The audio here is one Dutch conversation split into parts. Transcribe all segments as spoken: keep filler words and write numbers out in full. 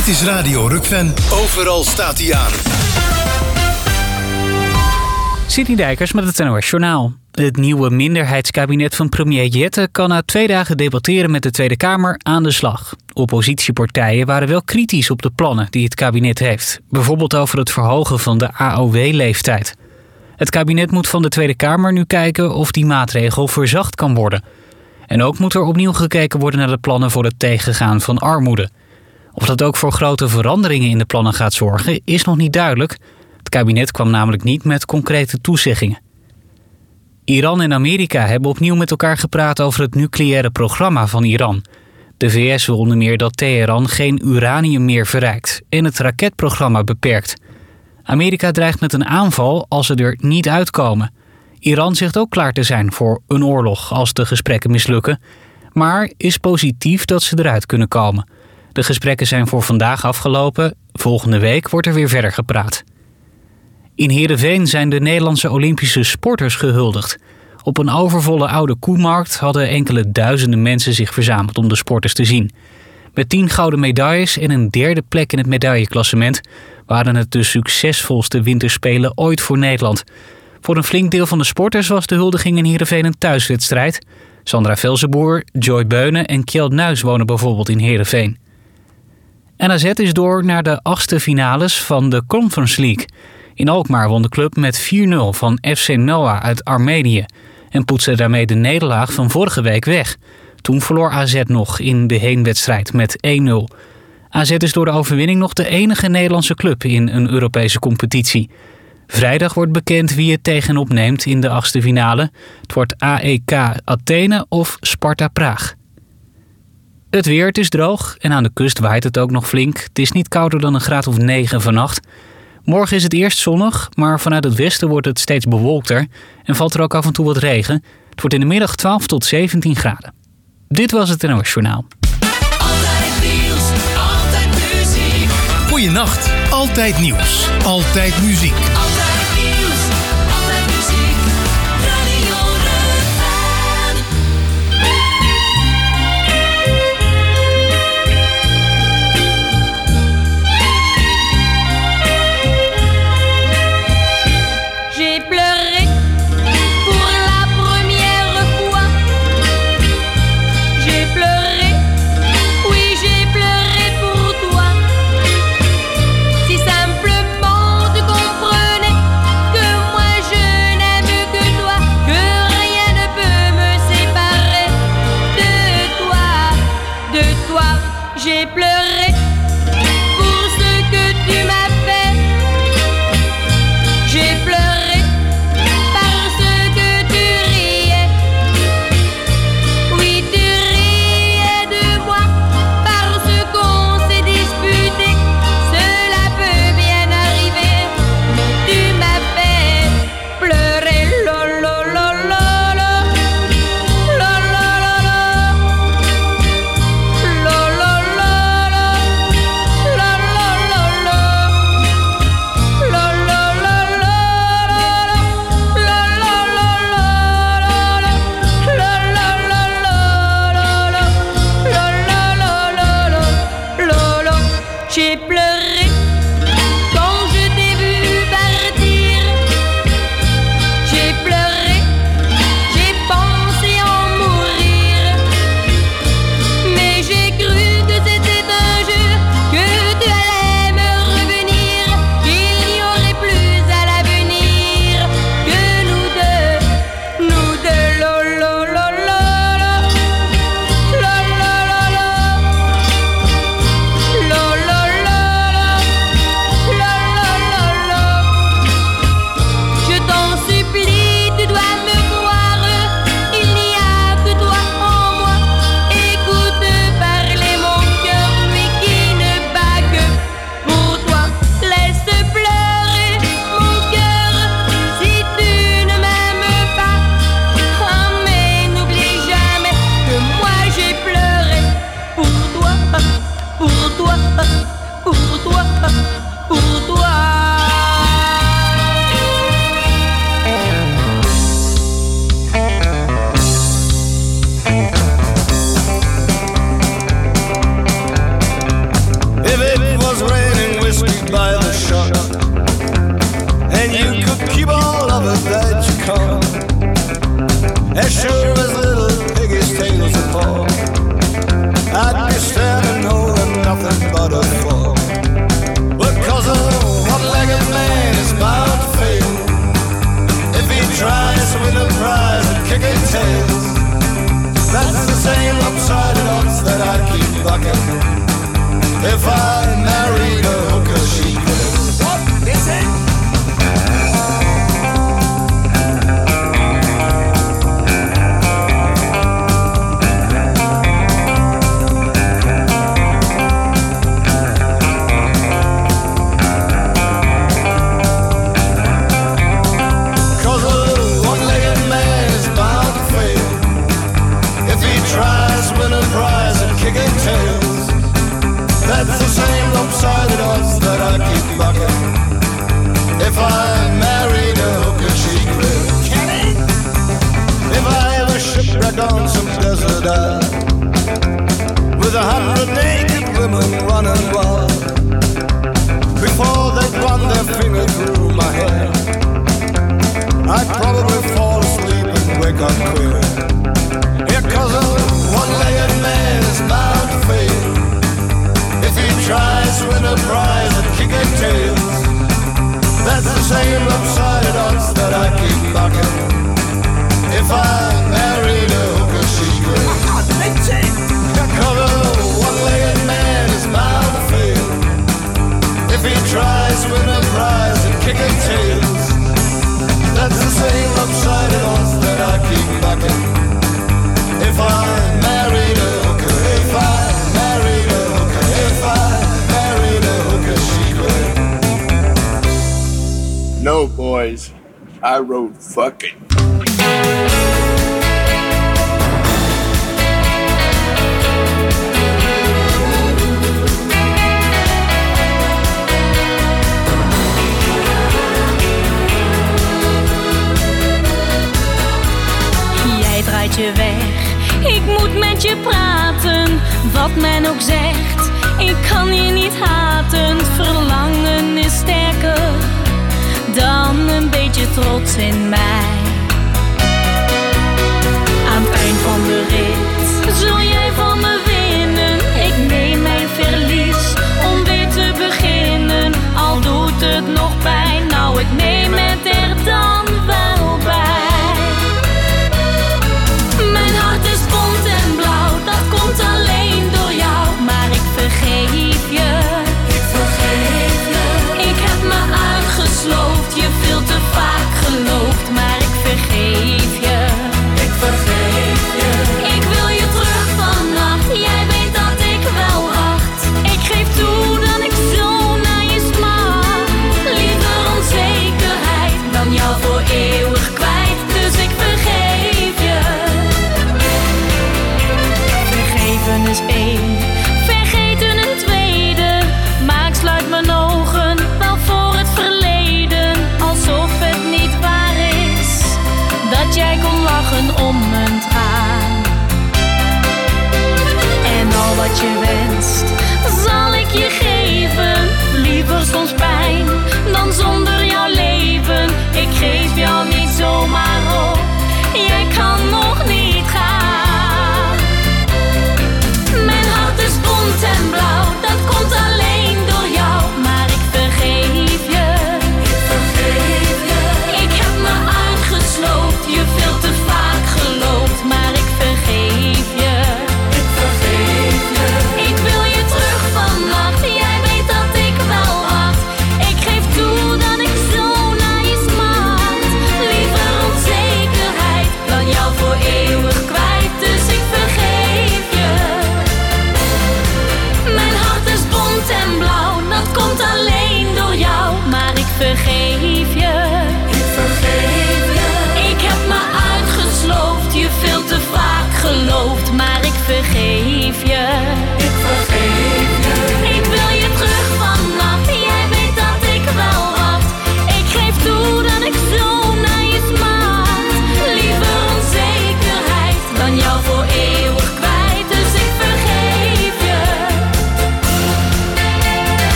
Dit is Radio Rukven. Overal staat hij aan. Sidney Dijkers met het N O S Journaal. Het nieuwe minderheidskabinet van premier Jette kan na twee dagen debatteren met de Tweede Kamer aan de slag. Oppositiepartijen waren wel kritisch op de plannen die het kabinet heeft. Bijvoorbeeld over het verhogen van de A O W-leeftijd. Het kabinet moet van de Tweede Kamer nu kijken of die maatregel verzacht kan worden. En ook moet er opnieuw gekeken worden naar de plannen voor het tegengaan van armoede. Of dat ook voor grote veranderingen in de plannen gaat zorgen, is nog niet duidelijk. Het kabinet kwam namelijk niet met concrete toezeggingen. Iran en Amerika hebben opnieuw met elkaar gepraat over het nucleaire programma van Iran. De V S wil onder meer dat Teheran geen uranium meer verrijkt en het raketprogramma beperkt. Amerika dreigt met een aanval als ze er niet uitkomen. Iran zegt ook klaar te zijn voor een oorlog als de gesprekken mislukken, maar is positief dat ze eruit kunnen komen. De gesprekken zijn voor vandaag afgelopen. Volgende week wordt er weer verder gepraat. In Heerenveen zijn de Nederlandse Olympische sporters gehuldigd. Op een overvolle oude koemarkt hadden enkele duizenden mensen zich verzameld om de sporters te zien. Met tien gouden medailles en een derde plek in het medailleklassement waren het de succesvolste winterspelen ooit voor Nederland. Voor een flink deel van de sporters was de huldiging in Heerenveen een thuiswedstrijd. Sandra Velzenboer, Joy Beunen en Kjeld Nuis wonen bijvoorbeeld in Heerenveen. N A Z is door naar de achtste finales van de Conference League. In Alkmaar won de club met vier nul van F C Noah uit Armenië en poetste daarmee de nederlaag van vorige week weg. Toen verloor A Z nog in de heenwedstrijd met één nul. A Z is door de overwinning nog de enige Nederlandse club in een Europese competitie. Vrijdag wordt bekend wie het tegenop neemt in de achtste finale. Het wordt A E K Athene of Sparta Praag. Het weer, het is droog en aan de kust waait het ook nog flink. Het is niet kouder dan een graad of negen vannacht. Morgen is het eerst zonnig, maar vanuit het westen wordt het steeds bewolkter en valt er ook af en toe wat regen. Het wordt in de middag twaalf tot zeventien graden. Dit was het N O S Journaal. Altijd nieuws, altijd muziek. Goeienacht, altijd nieuws, altijd muziek. Altijd nieuws, altijd muziek. Radio Rukven. J'ai pleuré pour la première fois. J'ai pleuré, oui j'ai pleuré pour toi. Si simplement tu comprenais que moi je n'aime que toi, que rien ne peut me séparer de toi, de toi. J'ai pleuré pour ce que tu m'as fait. J'ai pleuré parce que tu riais. Oui, tu riais de moi parce qu'on s'est disputé. Cela peut bien arriver, mais tu m'as fait pleurer. Lo, lo, lo, lo, lo. Lo, lo, lo, lo. Lo, lo, lo, lo. if I married a hooker, she could. What is it? That's the same lopsided odds that I keep bucking. If I married a hooker, she'd quit. If I ever shipwreck on some desert island with a hundred naked women running wild, before they run their finger through my hair, I'd probably fall asleep and wake up queer. Yeah, 'cause a one-legged man is bound to fail if he tries to win a prize at kicking tails. That's the same lopsided odds that I keep bucking. If I married a hooker, she could. Because a one-legged man is bound to fail if he tries to win a prize at kicking tails. That's the same lopsided odds that I keep bucking. If I married a hooker, if I married a hooker, if I married a hooker, she could. No, boys, I wrote fucking. Jij draait je weg, ik moet met je praten. Wat men ook zegt, ik kan je niet haten. Het verlangen is sterker dan een beetje trots in mij. Aan het eind van de rit zul jij van me winnen. Ik neem mijn verlies om weer te beginnen. Al doet het nog pijn, nou ik neem het er dan wel bij. Mijn hart is bont en blauw, dat komt alleen door jou. Maar ik vergeef je, ik vergeef je. Ik heb me uitgesloofd, je veel te vaak geloofd. Maar ik vergeef je, ik vergeef je. Ik wil je terug vannacht, jij weet dat ik wel wacht. Ik geef toe dat ik zo naar je smaak. Liever onzekerheid dan jou voor eeuwig kwijt. Dus ik vergeef je. Vergeven is één, vergeten een tweede. Maar ik sluit mijn ogen wel voor het verleden. Alsof het niet waar is dat jij kon lachen om mijn traan. En al wat je wenst, zal ik je geven. Liever soms pijn dan zonder jouw leven. Ik geef jou niet zomaar op, jij kan nog niet gaan. Mijn hart is bont en blauw, dat komt alleen door jou. Maar ik vergeef je, ik vergeef je. Ik heb me uitgesloofd, je veel te vaak geloofd. Maar ik vergeef je, ik vergeef je. Ik wil je terug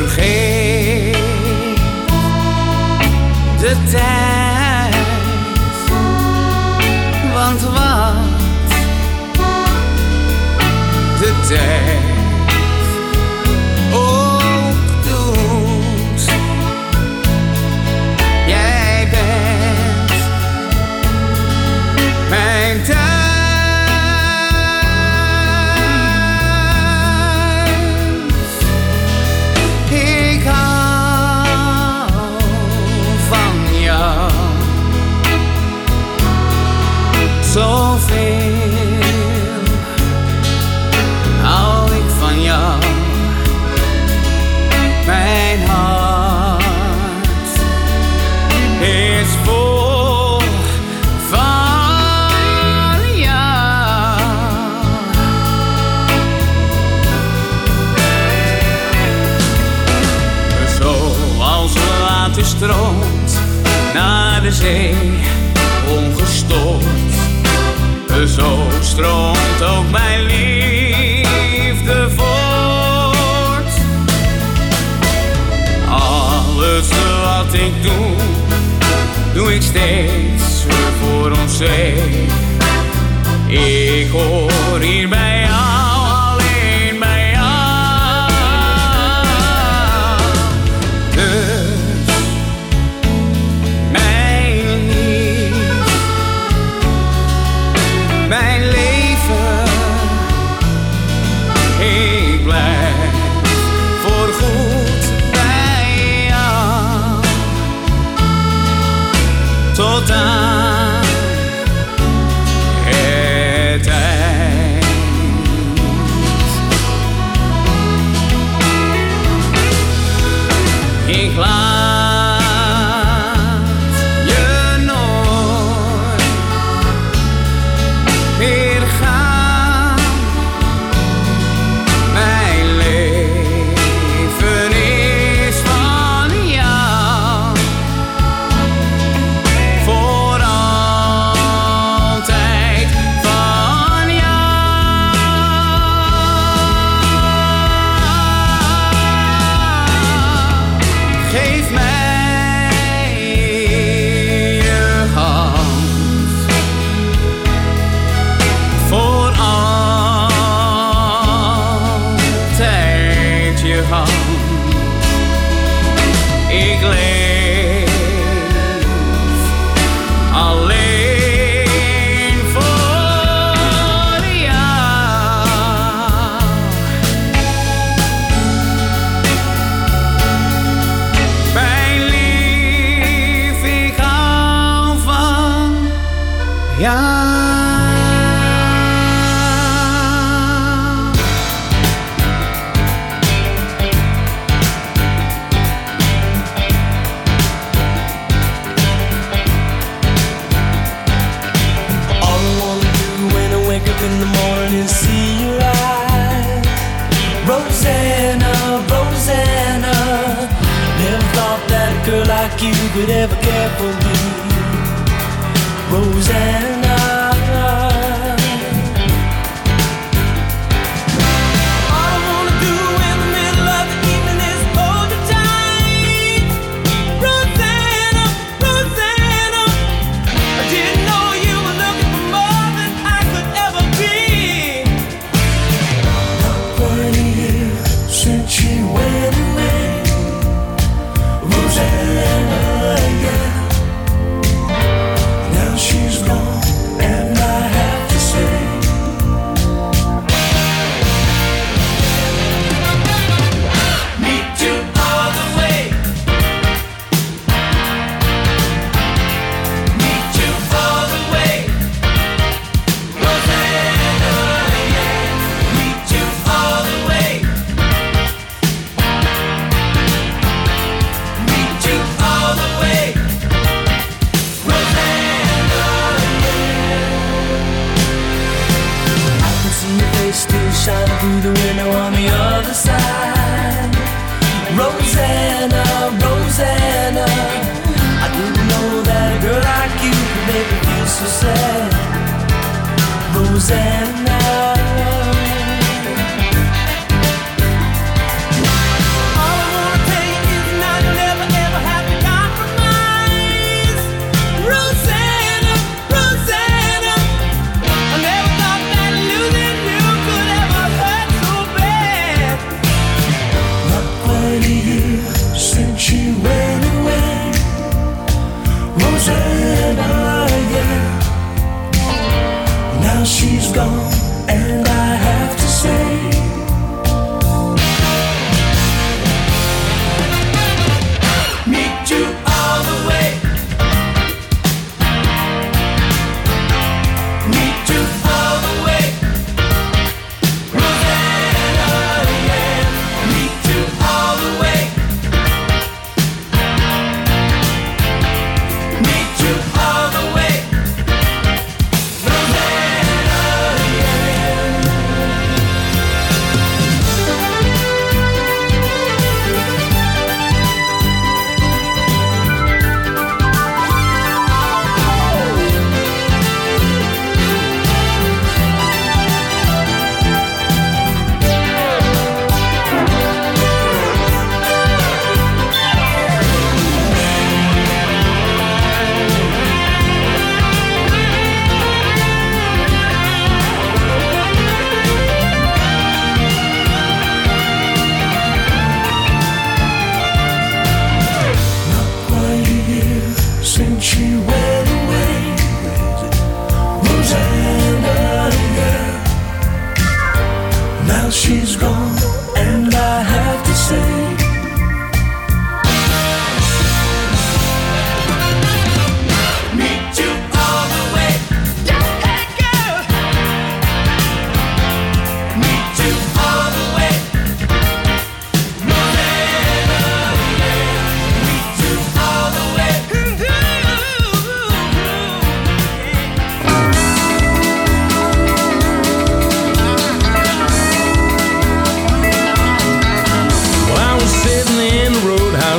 vergeet de tijd, want wat de tijd ook doet, jij bent mijn thuis. Ik hou van jou zoveel. Hou ik van jou, mijn hart is vol van jou. Zoals water stroomt naar de zee, ongestoord, zo stroomt ook mijn liefde voort. Alles wat ik doe, doe ik steeds voor ons twee. Ik hoor hier bij jou, alleen bij jou. Dus mijn lief, mijn leven, ik blijf voorgoed bij jou tot aan het eind. Ik laat je nooit meer gaan. Mijn leven is van jou, voor altijd van jou. Geef mij je hand, voor altijd je hand. Ik leef alleen voor jou. Mijn lief, ik hou van jou. All I wanna do when I wake up in the morning is see your eyes. Rosanna, Rosanna, never thought that a girl like you could ever care for me. Rosanna, all I wanna do in the middle of the evening is hold you tight. Rosanna, Rosanna, I didn't know you were looking for more than I could ever be. Not quite a year since she went away. Rosanna, yeah. Now she's gone, and I have to say, meet you all the way. Meet you all the way. Rosanna, yeah. Meet you all the way. Meet you all the way. Rosanna, yeah. I can see your face still shining through the window on the other side. Rosanna, Rosanna, I didn't know that a girl like you could make me feel so sad. Rosanna, all I wanna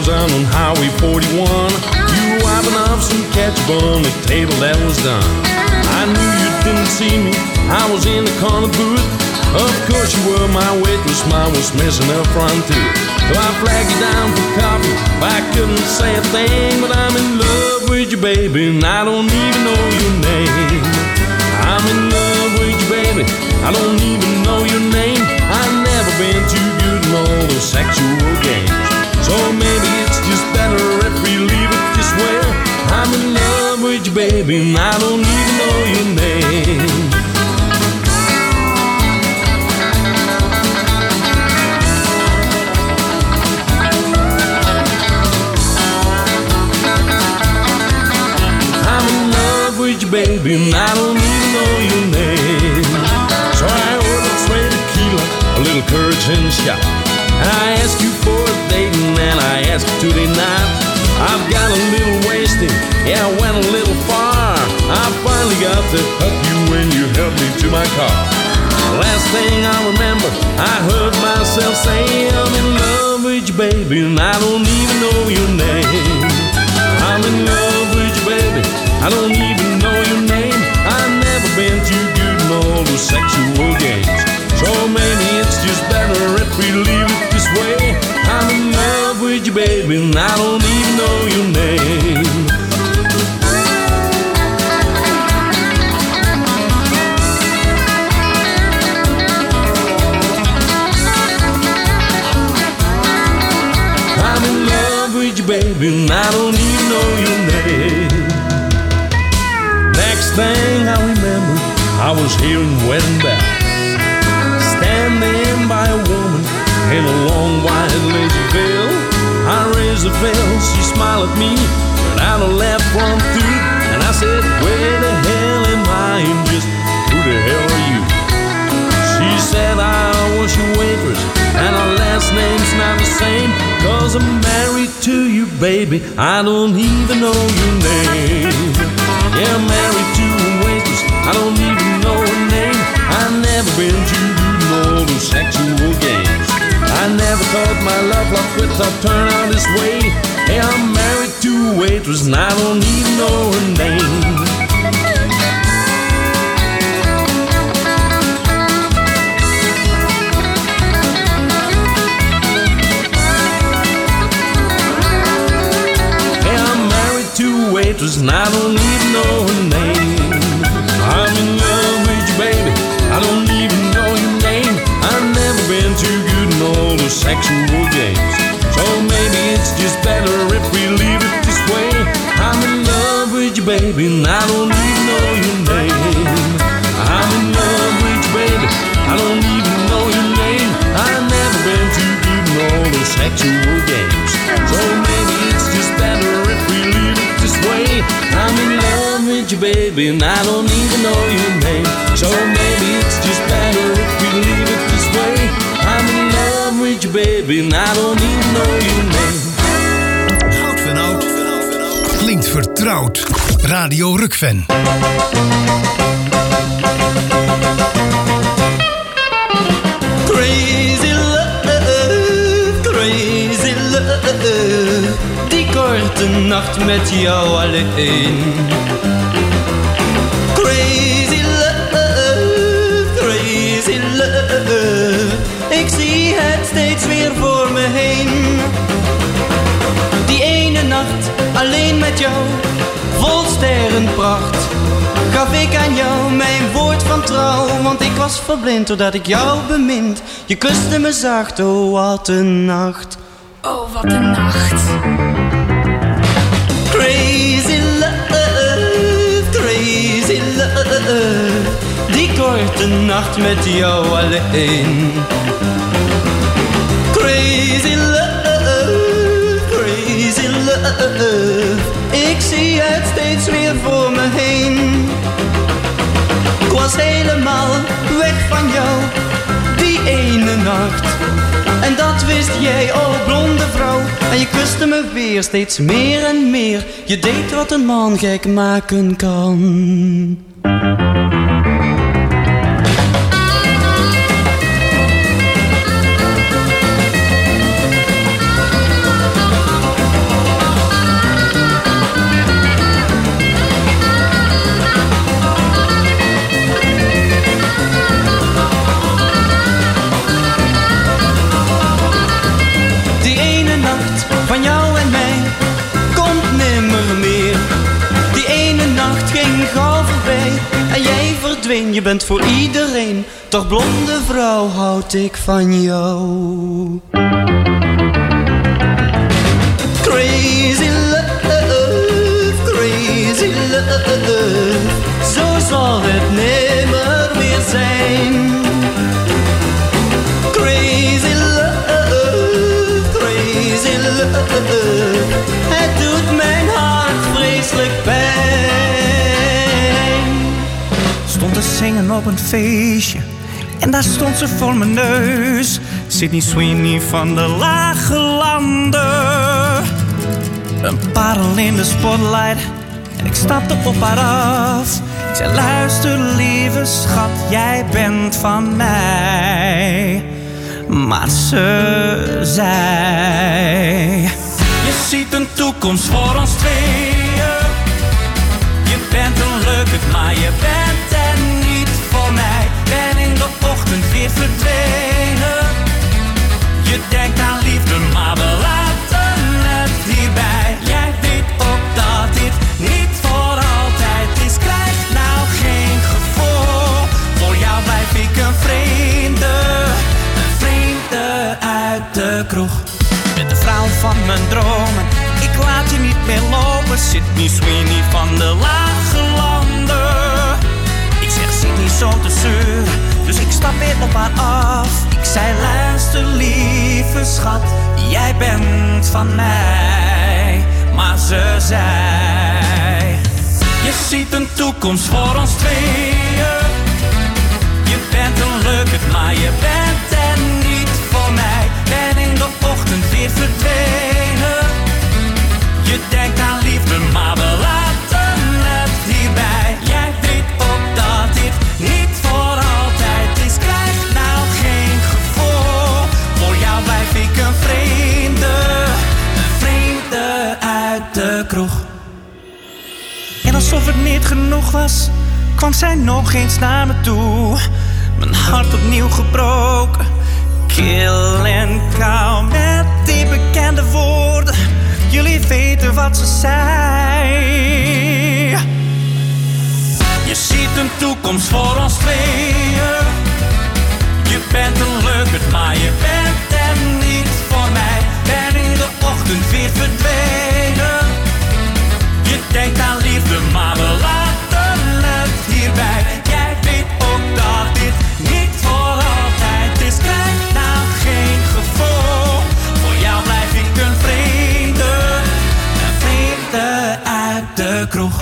cars down on Highway forty-one. You were wiping off some ketchup on the table that was done. I knew you didn't see me, I was in the corner booth. Of course you were my waitress, mine was missing her front tooth. So I flagged you down for coffee, I couldn't say a thing. But I'm in love with you, baby, and I don't even know your name. I'm in love with you, baby, I don't even know your name. I've never been too good in all those sexual games. So maybe it's just better if we leave it this way. I'm in love with you, baby, and I don't even know your name. I'm in love with you, baby, and I don't even know your name. So I ordered straight tequila, a little courage and shot. And I asked you for a date, and then I asked you to night. I've got a little wasted, yeah, I went a little far. I finally got to hug you when you helped me to my car. The last thing I remember, I heard myself say, I'm in love with you, baby, and I don't even know your name. I'm in love with you, baby, I don't even know your name. I've never been too good in all those sexual games. So maybe it's just better if we leave it this way. I'm in love with you, baby, and I don't even know your name. I'm in love with you, baby, and I don't even know your name. Next thing I remember, I was hearing wedding bells, standing by a woman in a long white lazy veil. I raised the veil, she smiled at me, but out her left front tooth. And I said, where the hell am I, and just who the hell are you? She said, I was your waitress, and our last name's not the same. Cause I'm married to you, baby, I don't even know your name. Yeah, I'm married to a waitress, I don't even know her name. I've never been too good in all those sexual games. I never thought my love life would turn out this way. Hey, I'm married to a waitress and I don't even know her name. Hey, I'm married to a waitress and I don't even know her name. I'm in love with you, baby, I don't even know your name. I've never been too good in all those sexual games. So maybe it's just better if we leave it this way. I'm in love with you, baby, and I don't even know your name. I'm in love with you, baby, I don't even know your name. I've never been too good in all those sexual games. So maybe it's just better if we leave it this way. I'm in love with you, baby, and I don't even know your name. So maybe it's just better if we leave it this way. I'm in love with you, baby, and I don't even know your name. Goud van oud. Klinkt vertrouwd. Radio Rukven. Crazy love, crazy love. Die korte nacht met jou alleen. Crazy love, crazy love. Ik zie het steeds weer voor me heen. Die ene nacht alleen met jou, vol sterrenpracht, gaf ik aan jou mijn woord van trouw. Want ik was verblind doordat ik jou bemind. Je kuste me zacht, oh wat een nacht. Oh wat een nacht. Crazy love, crazy love. Die korte nacht met jou alleen. Crazy love, crazy love. Ik zie het steeds weer voor me heen. Ik was helemaal weg van jou, die ene nacht. En dat wist jij, oh blonde vrouw. En je kuste me weer steeds meer en meer. Je deed wat een man gek maken kan. verdween. Je bent voor iedereen, toch blonde vrouw houd ik van jou. Crazy love, crazy love, zo zal het nimmer meer zijn. Crazy love, crazy love, het doet mijn hart vreselijk pijn. Stond te zingen op een feestje en daar stond ze voor mijn neus. Sydney Sweeney van de Lage Landen. Een parel in de spotlight en ik stapte op haar af. Ik zei, luister lieve schat, jij bent van mij. Maar ze zei, je ziet een toekomst voor ons tweeën. Je bent een leuke, maar je bent er niet voor mij. Ben in de ochtend weer verdwenen. Je denkt aan liefde, maar we laten het hierbij. Jij weet ook dat dit niet voor altijd is. Krijg nou geen gevoel. Voor jou blijf ik een vreemde. Een vreemde uit de kroeg. Met de vrouw van mijn dromen. Ik laat je niet meer lopen. Sydney Sweeney van de Lage Landen. Ik zeg, zit niet zo te zeuren. Dus ik stap weer op haar af. Ik zei, luister lieve schat, jij bent van mij. Maar ze zei, je ziet een toekomst voor ons tweeën. Je bent een leuke, maar je bent er niet voor mij. Ben in de ochtend weer verdwenen. Je denkt aan liefde, maar we laten het hierbij. Jij weet ook dat dit niet voor altijd is. Krijg nou geen gevoel. Voor jou blijf ik een vreemde. Een vreemde uit de kroeg. En alsof het niet genoeg was, kwam zij nog eens naar me toe. Mijn hart opnieuw gebroken. Kil en kou met die bekende woorden. Jullie weten wat ze zei. Je ziet een toekomst voor ons tweeën. Je bent een leuke, maar je bent er niet voor mij. Ben in de ochtend weer verdwenen. Je denkt aan liefde, maar we laten het hierbij. Jij weet ook dat dit niet voor altijd is. Krijg nou geen gevoel. Voor jou blijf ik een vreemde. Een vreemde uit de kroeg.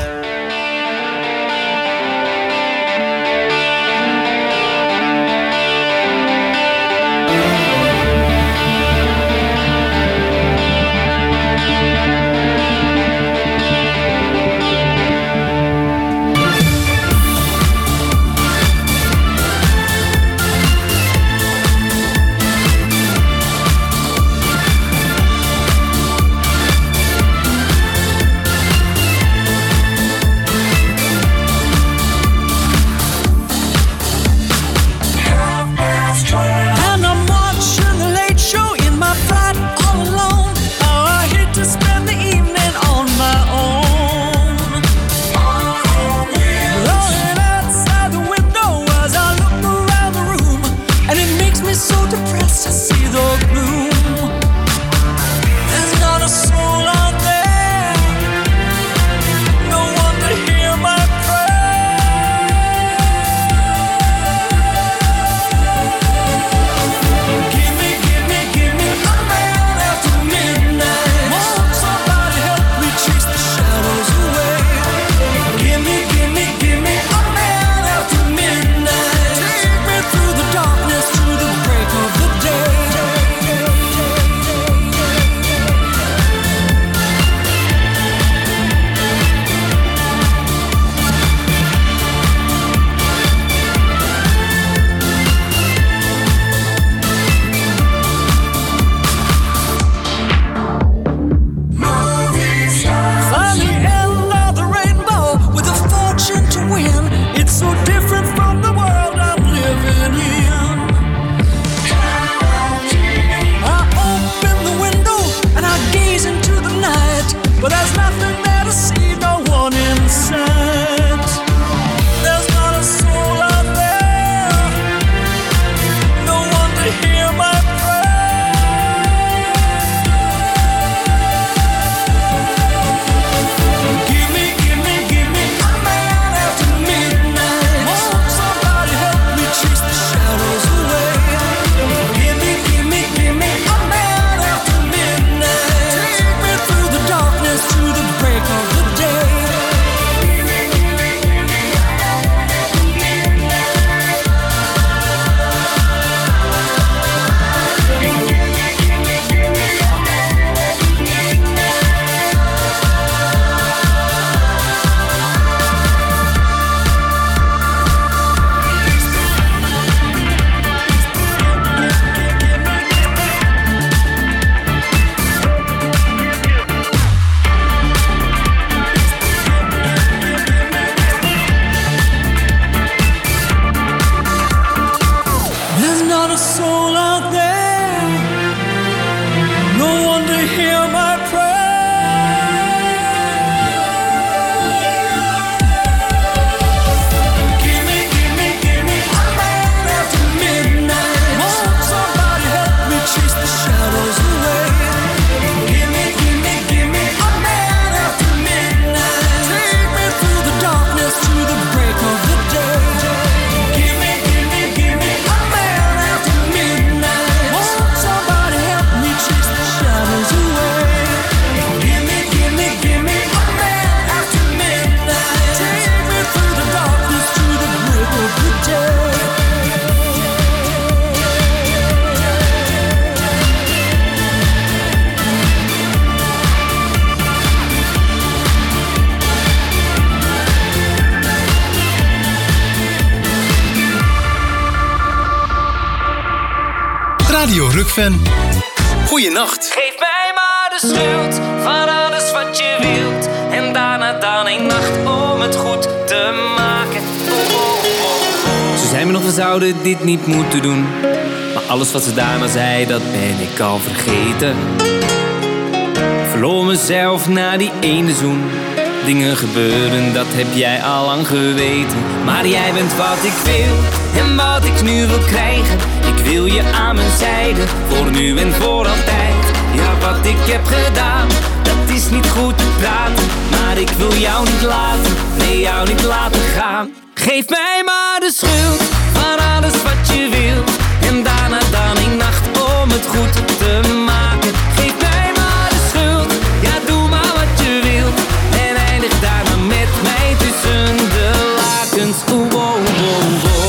Radio Rukven. Goeienacht. Geef mij maar de schuld van alles wat je wilt. En daarna dan een nacht om het goed te maken. Oh, oh, oh. Ze zei me nog, we zouden dit niet moeten doen. Maar alles wat ze daarna zei, dat ben ik al vergeten. Verloor mezelf na die ene zoen. Dingen gebeuren, dat heb jij al lang geweten. Maar jij bent wat ik wil en wat ik nu wil krijgen. Ik wil je aan mijn zijde, voor nu en voor altijd. Ja, wat ik heb gedaan, dat is niet goed te praten. Maar ik wil jou niet laten, nee, jou niet laten gaan. Geef mij maar de schuld van alles wat je wilt. En daarna dan een nacht om het goed te maken. Geef mij maar de schuld, ja, doe maar wat je wilt. En eindig daarna met mij tussen de lakens. Oeh, oh, oh, oh.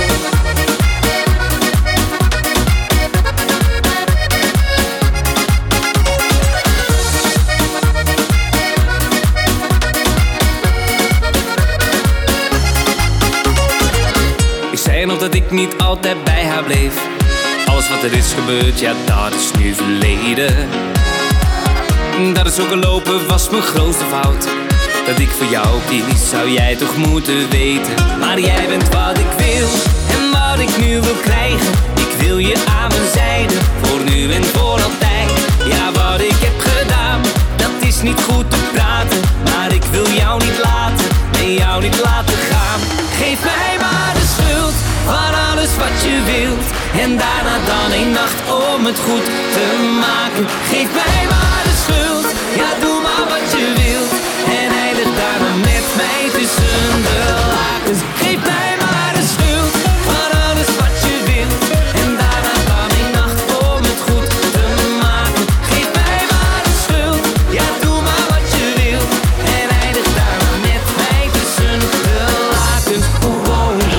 Nog dat ik niet altijd bij haar bleef. Alles wat er is gebeurd, ja, dat is nu verleden. Dat het zo gelopen was mijn grootste fout. Dat ik voor jou kies, zou jij toch moeten weten. Maar jij bent wat ik wil en wat ik nu wil krijgen. Ik wil je aan mijn zijde, voor nu en voor altijd. Ja, wat ik heb gedaan, dat is niet goed te praten. Maar ik wil jou niet laten, nee, jou niet laten gaan. Geef mij maar de schuld van alles wat je wilt. En daarna dan een nacht om het goed te maken. Geef mij maar de schuld, ja, doe maar wat je wilt. En eindig daarna met mij tussen de lakens. Geef mij maar de schuld van alles wat je wilt. En daarna dan een nacht om het goed te maken. Geef mij maar de schuld, ja, doe maar wat je wilt. En eindig daarna met mij tussen de lakens. Oh, oh, oh.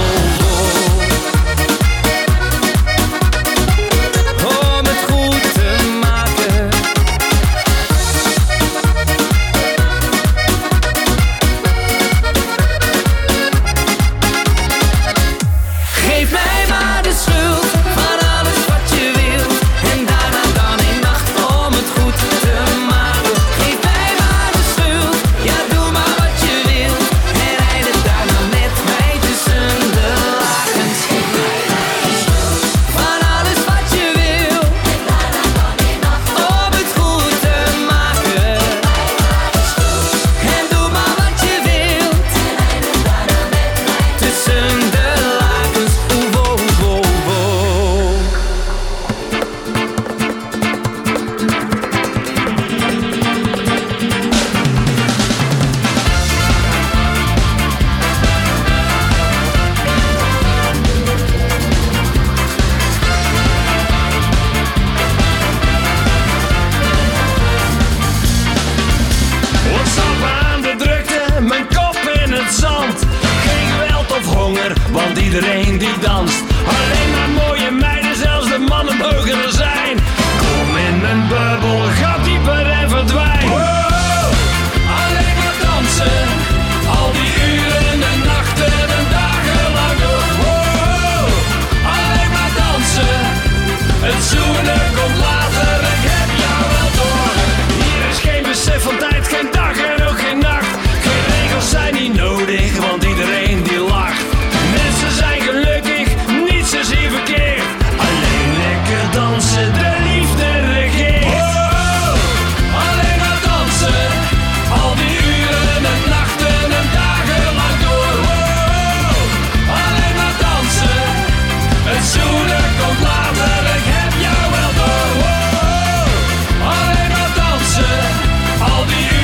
Want iedereen die danst, alleen maar mooie meiden, zelfs de mannen mogen er zijn. Kom in mijn bubbel, ga dieper en verdwijn. Wow, alleen maar dansen, al die uren, de nachten en dagen lang door. Wow, alleen maar dansen, het zoenen komt later, ik heb jou wel door. Hier is geen besef van tijd, geen dag en ook geen nacht. Geen regels zijn niet nodig, want iedereen die lacht. Mensen zijn gelukkig, niets is hier verkeerd. Alleen lekker dansen, de liefde regeert. Oh, alleen maar dansen, al die uren en nachten en dagen lang door. Oh, alleen maar dansen, het zoenen komt later, ik heb jou wel door. Oh, alleen maar dansen, al die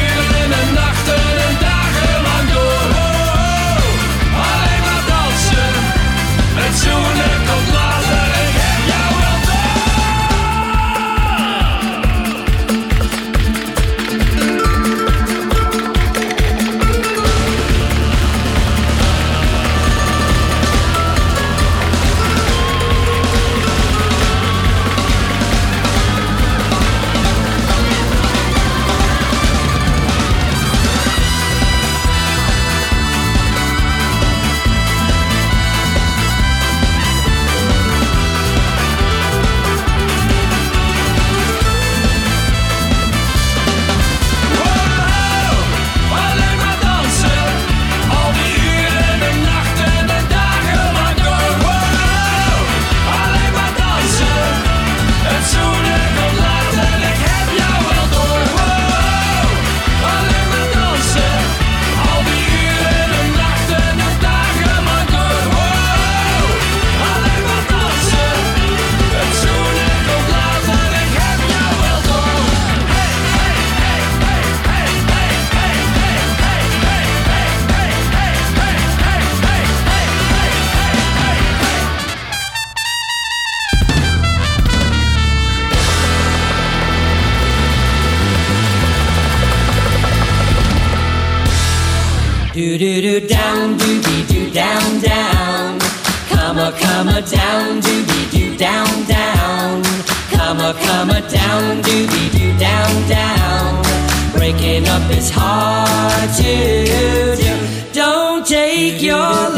do do do down, doobie doo down down. Come a come a down, doobie doo down down. Come a come a down, doobie doo down down. Breaking up is hard to do. Don't take your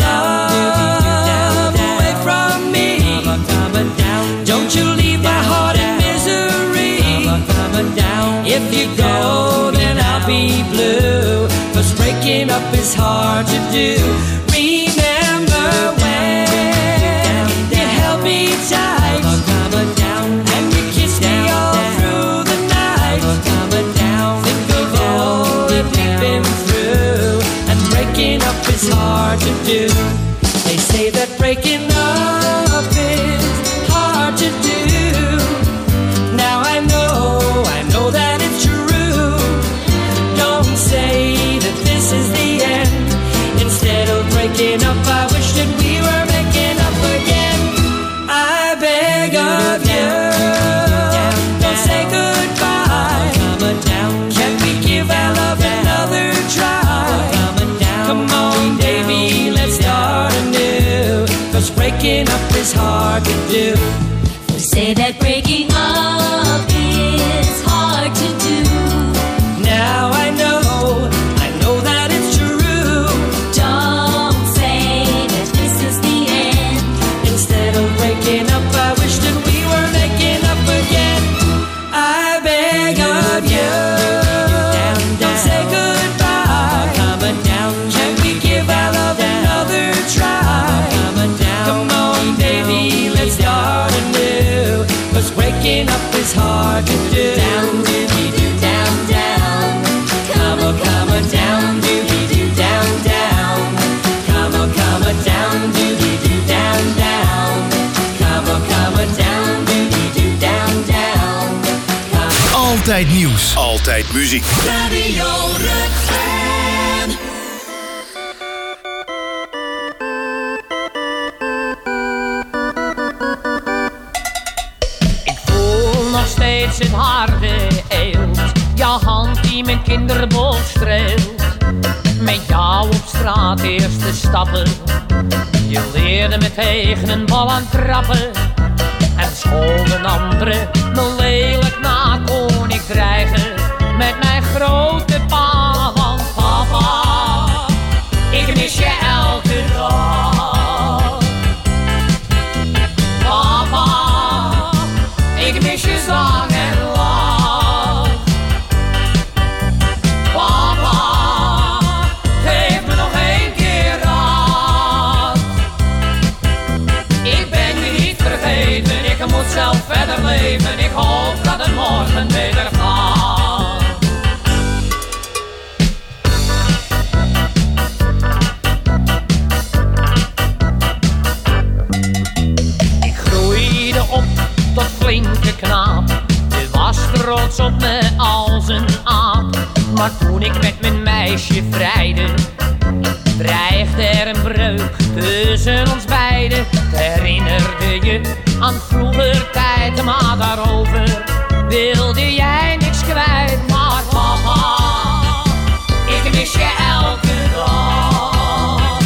love away from me. Don't you leave my heart in misery. If you go, then I'll be blue. 'Cause breaking up is hard to do. Remember when you held me tight and you kissed me all through the night. Think of all that we've been through. And breaking up is hard to do. They say that breaking up is hard to do. Now I know, I know that it's true. Don't say that this is the end. Instead of breaking up, I wish that we were making up again. I beg of you, don't say goodbye. Can't we give our love another try? Come on, baby, let's start anew. 'Cause breaking up is hard to do. They say that breaking up is hard to do. Now I know, I know that it's true. Don't say that this is the end. Instead of breaking up, I wish that we were making up again. I beg of you, don't say goodbye. Can we give our love another try? Come on, baby, let's start anew. 'Cause breaking up is hard to do. Down, doobie doo, down, down. Come on, come on, down, doobie doo, down, down. Come on, come on, down, doobie doo, down, down. Come on, come on, down, doobie doo, down, down. Altijd nieuws. Altijd muziek. Radio Rutgen. Ik voel nog steeds het harde eelt. Jouw hand die mijn kinderbol streelt. Met jou op straat eerste stappen. Je leerde me tegen een bal aan trappen. En scholden anderen me lelijk na, kon ik dreigen met mijn grote pa. Want papa, ik mis je elke dag. Papa, ik mis je zang en lach. Papa, geef me nog één keer raad. Ik ben je niet vergeten, ik moet zelf verder leven. Ik hoop dat het morgen beter gaat. Ik groeide op tot flinke knaap. Je was trots op me als een aap. Maar toen ik met mijn meisje vrijde, dreigde er een breuk tussen ons beiden. Herinnerde je aan vroeger tijd, maar daarover wilde jij niks kwijt. Maar papa, ik mis je elke dag.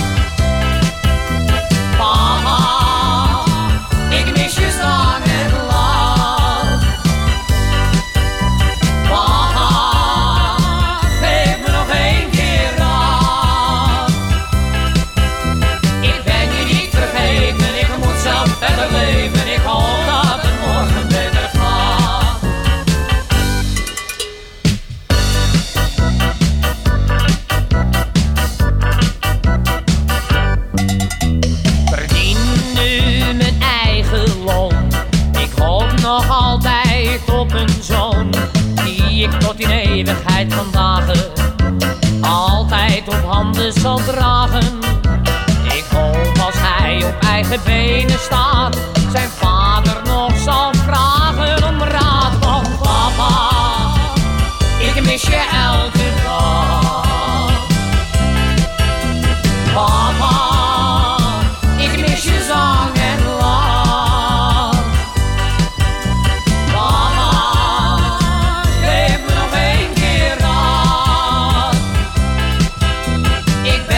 Papa, ik mis je zang en lach. Papa, geef me nog één keer raad. Ik ben je niet vergeten, ik moet zelf verder leven. Ik hoop dat het morgen beter gaat. Verdien nu mijn eigen loon. Ik hoop nog altijd op een zoon die ik tot in eeuwigheid van dagen altijd op handen zal dragen. Ik hoop als hij op eigen benen staat, zijn vader nog zal vragen om raad. Want papa, ik mis je elke dag. Papa, ik mis je zang en lach. Papa, geef me nog één keer raad. Ik ben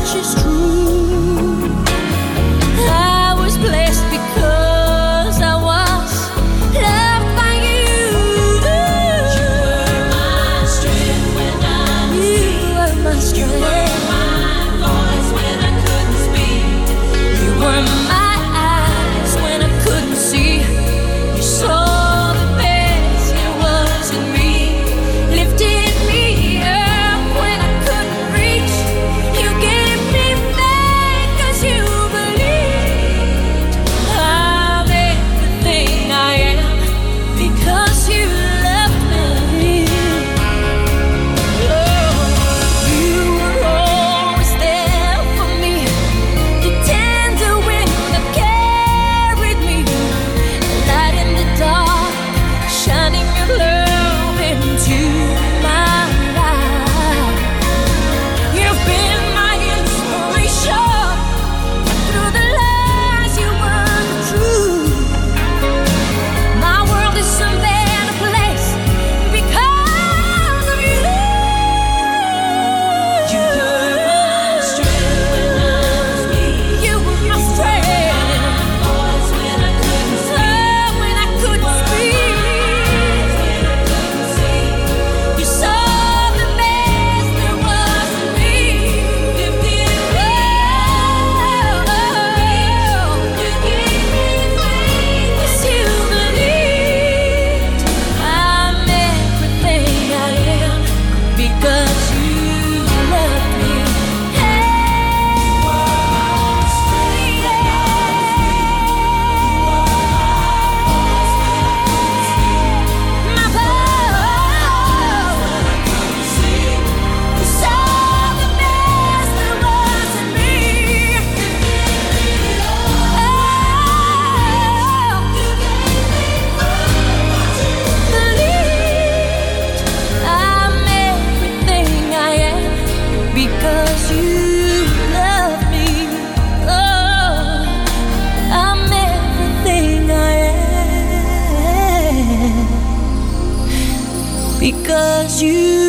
you